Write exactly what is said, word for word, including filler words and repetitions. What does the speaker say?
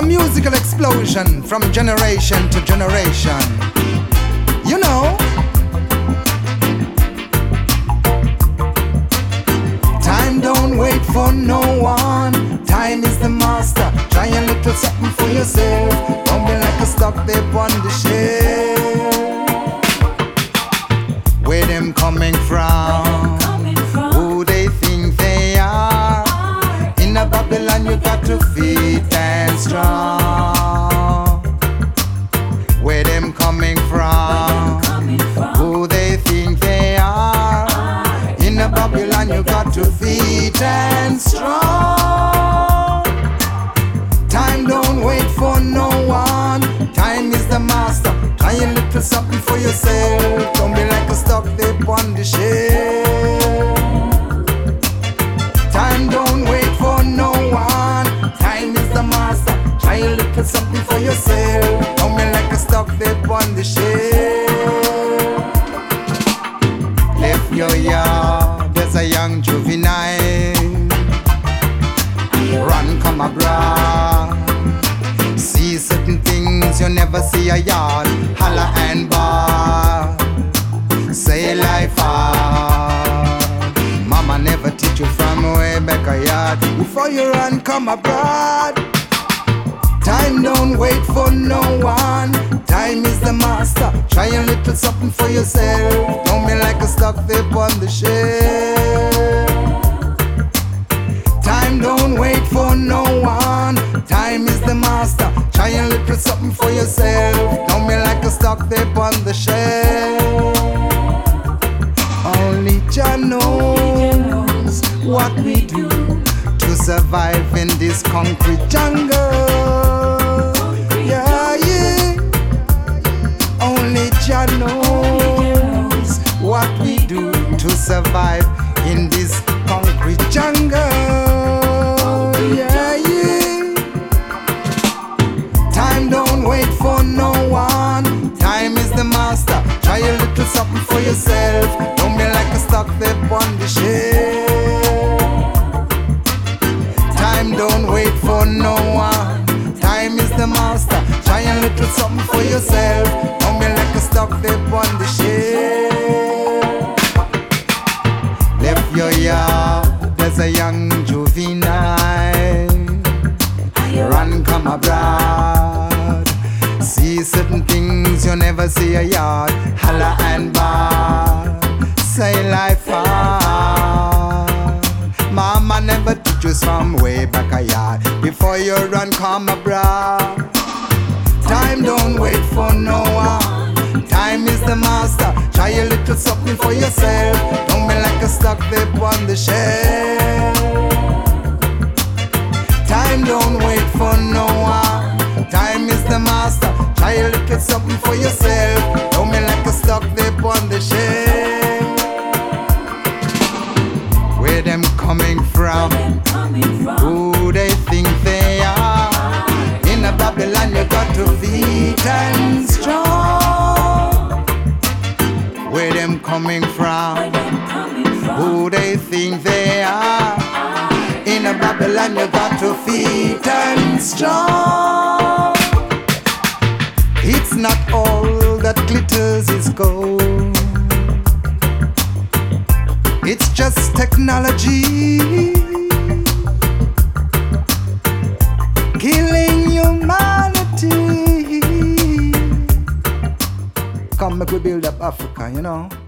a musical explosion from generation to generation. You know, time don't wait for no one. Time is the master. Try a little something for yourself. Don't be like a stock they on the shelf. Where them coming from? Who they think they are? In a Babylon you got to fit and strong. Where them coming from? Who they think they are? In a Babylon you got to fit and strong. Time don't wait for no one. Time is the master. Try a little something for yourself. Don't be like a stock they on the shelf. Time don't wait for no one. Time is the master. Try a little something for yourself. Don't be like a stock they on the shelf. Left your yard, there's a young juvenile. Run, come abroad. See certain things you never see a yard. Holla and bar. Say life hard. Mama never teach you from way back a yard. Before you run, come abroad. Time don't wait for no one. Time is the master. Try a little something for yourself. Don't be like a stock tape on the shelf. Time don't wait for no one. Time is the master. Try a little something for yourself. Don't be like a stock tape on the shelf. Only Jah knows what we do to survive in this concrete jungle. Yeah, yeah. Only Jah knows what we do to survive in this concrete jungle. Yeah, yeah. Time don't wait for no one. Time is the master. Try a little something for yourself. Don't be like a stock they on the shelf. Time don't wait for no one. Time is the master. Try a little something for yourself. Don't be like a stock they on the shelf. Left your yard, there's a young juvenile. Run, come abroad. See certain things you never see a yard. Holla and bar. Say life hard. Mama never teach you from way back a yard. Before you run, come abroad. Time don't wait for no one. Time is the master. Try a little something for yourself. Don't be like a stock they on the shelf. Time don't wait for no one. Time is the master. Try a little something for yourself. Don't be like a stock they on the shelf. Where them coming from? Who they think they are? In a Babylon you got to fit and strong. Where them coming from? Who they think they are? In a Babylon you got to fit and strong. It's not all that glitters is gold. It's just technology killing humanity. Come make we build up Africa, you know.